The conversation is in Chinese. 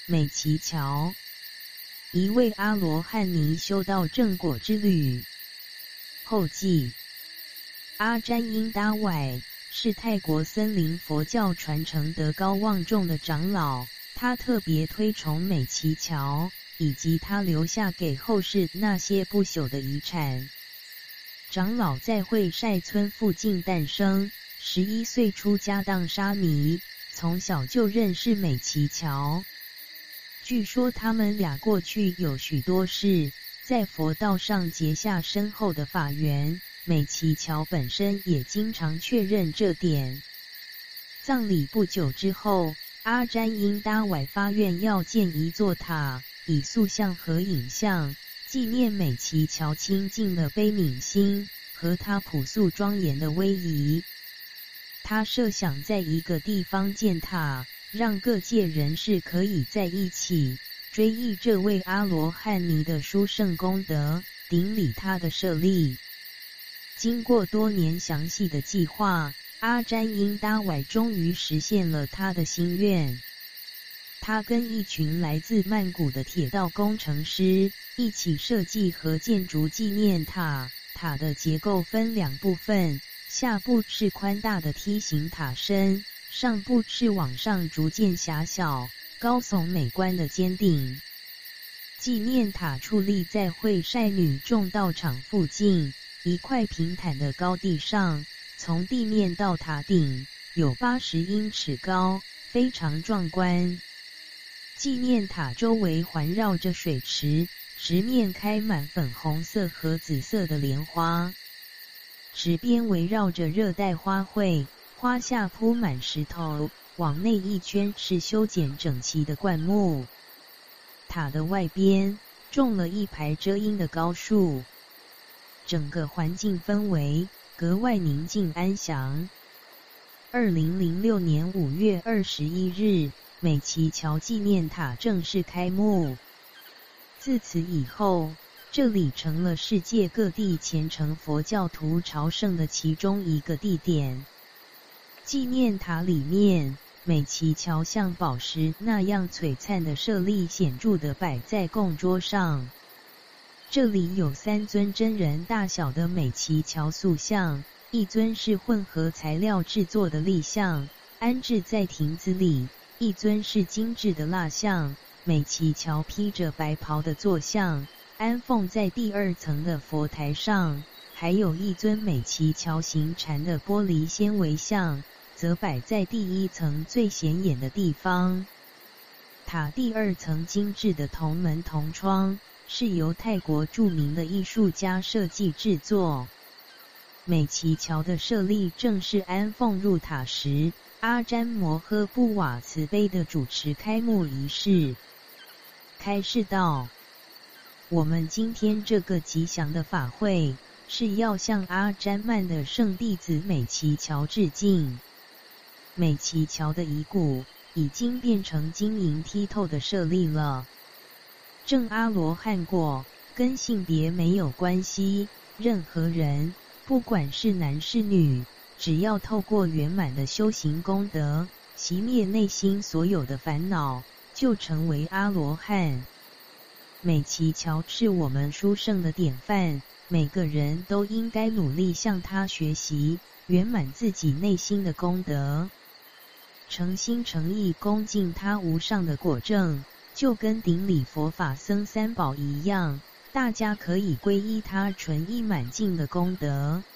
美琪乔，一位阿罗汉尼修道正果之旅。后记：阿占因达外是泰国森林佛教传承德高望重的长老，他特别推崇美琪乔以及他留下给后世那些不朽的遗产。长老在会晒村附近诞生，11岁出家当沙弥，从小就认识美琪乔。据说他们俩过去有许多事，在佛道上结下深厚的法缘，美琪乔本身也经常确认这点。葬礼不久之后，阿占因达外发愿要建一座塔，以塑像和影像，纪念美琪乔清净的悲悯心和他朴素庄严的威仪。他设想在一个地方建塔，让各界人士可以在一起追忆这位阿罗汉尼的殊胜功德，顶礼他的舍利。经过多年详细的计划，阿占因达外终于实现了他的心愿。他跟一群来自曼谷的铁道工程师一起设计和建筑纪念塔。塔的结构分2部分，下部是宽大的梯形塔身，上部是往上逐渐狭小、高耸美观的尖顶。纪念塔矗立在会晒女众道场附近一块平坦的高地上，从地面到塔顶有80英尺高，非常壮观。纪念塔周围环绕着水池，池面开满粉红色和紫色的莲花，池边围绕着热带花卉，花下铺满石头，往内一圈是修剪整齐的灌木。塔的外边种了一排遮阴的高树，整个环境氛围格外宁静安详。2006年5月21日，美琪乔纪念塔正式开幕。自此以后，这里成了世界各地虔诚佛教徒朝圣的其中一个地点。纪念塔里面，美琪乔像宝石那样璀璨的舍利显著地摆在供桌上。这里有3尊真人大小的美琪乔塑像，一尊是混合材料制作的立像，安置在亭子里；一尊是精致的蜡像，美琪乔披着白袍的坐像，安奉在第2层的佛台上；还有一尊美琪乔形禅的玻璃纤维像，则摆在第1层最显眼的地方。塔第2层精致的铜门铜窗是由泰国著名的艺术家设计制作。美琪乔的舍利正式安奉入塔时，阿占摩诃布瓦慈悲地主持开幕仪式，开示道：我们今天这个吉祥的法会，是要向阿占曼的圣弟子美琪乔致敬。美琪乔的遗骨已经变成晶莹剔透的舍利了。证阿罗汉果跟性别没有关系，任何人不管是男是女，只要透过圆满的修行功德，熄灭内心所有的烦恼，就成为阿罗汉。美琪乔是我们殊胜的典范，每个人都应该努力向他学习，圆满自己内心的功德，诚心诚意恭敬他无上的果证，就跟顶礼佛法僧3宝一样，大家可以皈依他纯一满净的功德。